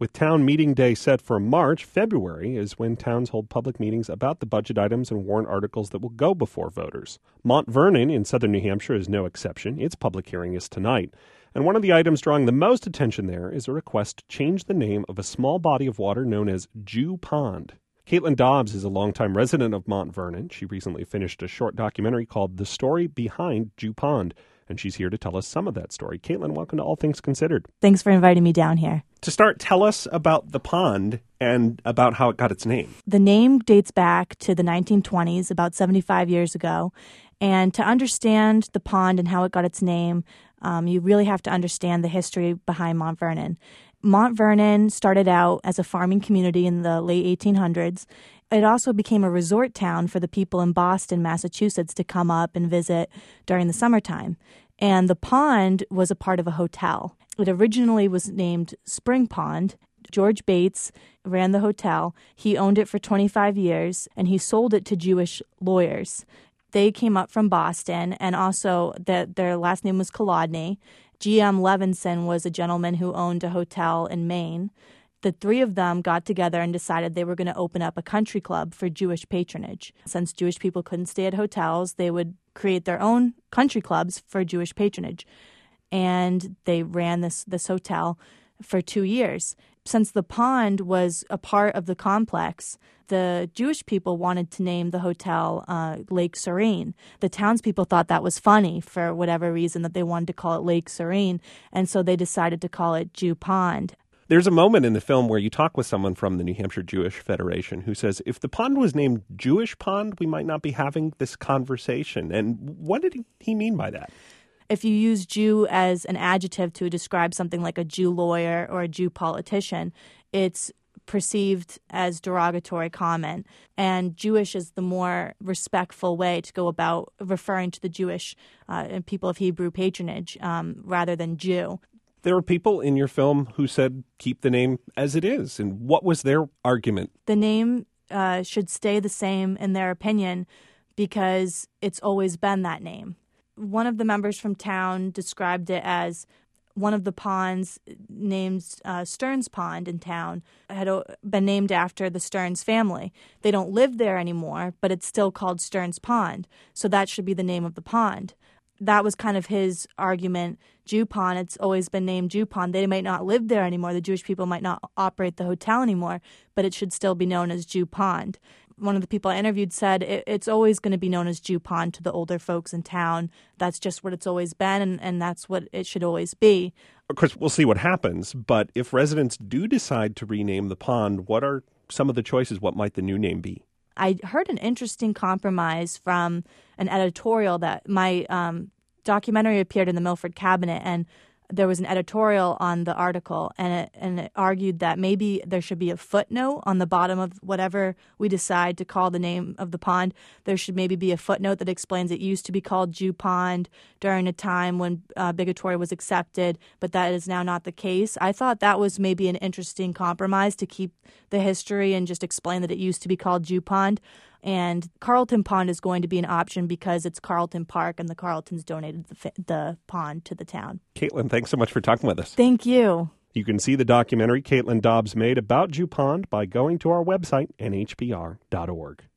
With town meeting day set for March, February is when towns hold public meetings about the budget items and warrant articles that will go before voters. Mount Vernon in southern New Hampshire is no exception. Its public hearing is tonight. And one of the items drawing the most attention there is a request to change the name of a small body of water known as Jew Pond. Caitlin Dobbs is a longtime resident of Mount Vernon. She recently finished a short documentary called The Story Behind Jew Pond, and she's here to tell us some of that story. Caitlin, welcome to All Things Considered. Thanks for inviting me down here. To start, tell us about the pond and about how it got its name. The name dates back to the 1920s, about 75 years ago. And to understand the pond and how it got its name, you really have to understand the history behind Mount Vernon. Mount Vernon started out as a farming community in the late 1800s. It also became a resort town for the people in Boston, Massachusetts to come up and visit during the summertime. And the pond was a part of a hotel. It originally was named Spring Pond. George Bates ran the hotel. He owned it for 25 years, and he sold it to Jewish lawyers. They came up from Boston, and also their last name was Kolodny. G.M. Levinson was a gentleman who owned a hotel in Maine. The three of them got together and decided they were going to open up a country club for Jewish patronage. Since Jewish people couldn't stay at hotels, they would create their own country clubs for Jewish patronage. And they ran this hotel for 2 years. Since the pond was a part of the complex, the Jewish people wanted to name the hotel Lake Serene. The townspeople thought that was funny for whatever reason, that they wanted to call it Lake Serene, and so they decided to call it Jew Pond. There's a moment in the film where you talk with someone from the New Hampshire Jewish Federation who says, if the pond was named Jewish Pond, we might not be having this conversation. And what did he mean by that? If you use Jew as an adjective to describe something like a Jew lawyer or a Jew politician, it's perceived as derogatory comment. And Jewish is the more respectful way to go about referring to the Jewish people of Hebrew patronage rather than Jew. There were people in your film who said, keep the name as it is. And what was their argument? The name should stay the same in their opinion because it's always been that name. One of the members from town described it as one of the ponds named Stearns Pond in town had been named after the Stearns family. They don't live there anymore, but it's still called Stearns Pond. So that should be the name of the pond. That was kind of his argument. Jew Pond, it's always been named Jew Pond. They might not live there anymore. The Jewish people might not operate the hotel anymore, but it should still be known as Jew Pond. One of the people I interviewed said it's always going to be known as Jew Pond to the older folks in town. That's just what it's always been, and that's what it should always be. Of course, we'll see what happens, but if residents do decide to rename the pond, what are some of the choices? What might the new name be? I heard an interesting compromise from an editorial that my documentary appeared in the Milford Cabinet, and there was an editorial on the article, and it argued that maybe there should be a footnote on the bottom of whatever we decide to call the name of the pond. There should maybe be a footnote that explains it used to be called Jew Pond during a time when bigotry was accepted, but that is now not the case. I thought that was maybe an interesting compromise to keep the history and just explain that it used to be called Jew Pond. And Carlton Pond is going to be an option because it's Carlton Park and the Carltons donated the pond to the town. Caitlin, thanks so much for talking with us. Thank you. You can see the documentary Caitlin Dobbs made about Jew Pond by going to our website, nhpr.org.